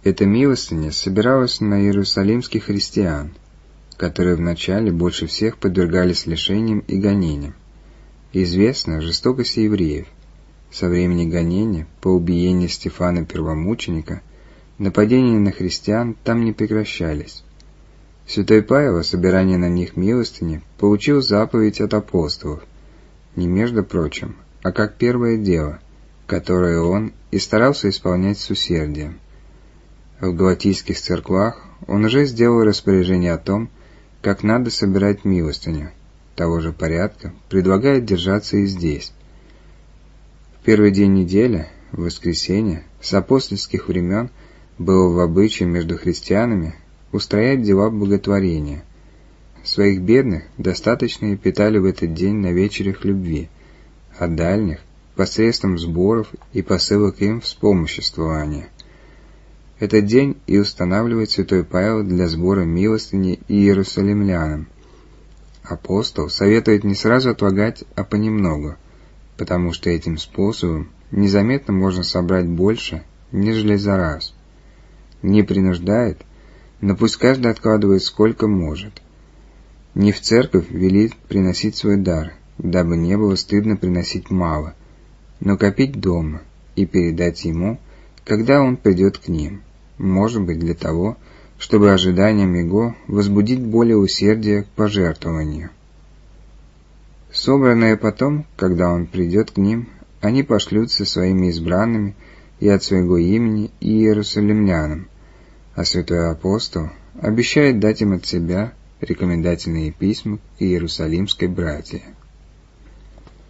Эта милостыня собиралась на иерусалимских христиан, которые вначале больше всех подвергались лишениям и гонениям. Известна жестокость евреев. Со времени гонения по убиению Стефана Первомученика нападения на христиан там не прекращались. Святой Павел о собирании на них милостыни получил заповедь от апостолов, не между прочим, а как первое дело, которое он и старался исполнять с усердием. В галатийских церквах он уже сделал распоряжение о том, как надо собирать милостыню. Того же порядка предлагает держаться и здесь. В первый день недели, в воскресенье, с апостольских времен было в обычае между христианами устроять дела благотворения. Своих бедных достаточно и питали в этот день на вечерях любви, а дальних посредством сборов и посылок им вспомоществования. Этот день и устанавливает святой Павел для сбора милостыни иерусалимлянам. Апостол советует не сразу отлагать, а понемногу, потому что этим способом незаметно можно собрать больше, нежели за раз. Не принуждает, но пусть каждый откладывает сколько может. Не в церковь велит приносить свой дар, дабы не было стыдно приносить мало, но копить дома и передать ему, когда он придет к ним, может быть для того, чтобы ожиданием его возбудить более усердие к пожертвованию. Собранные потом, когда он придет к ним, они пошлют со своими избранными и от своего имени и иерусалимлянам, а святой апостол обещает дать им от себя рекомендательные письма к иерусалимской братье.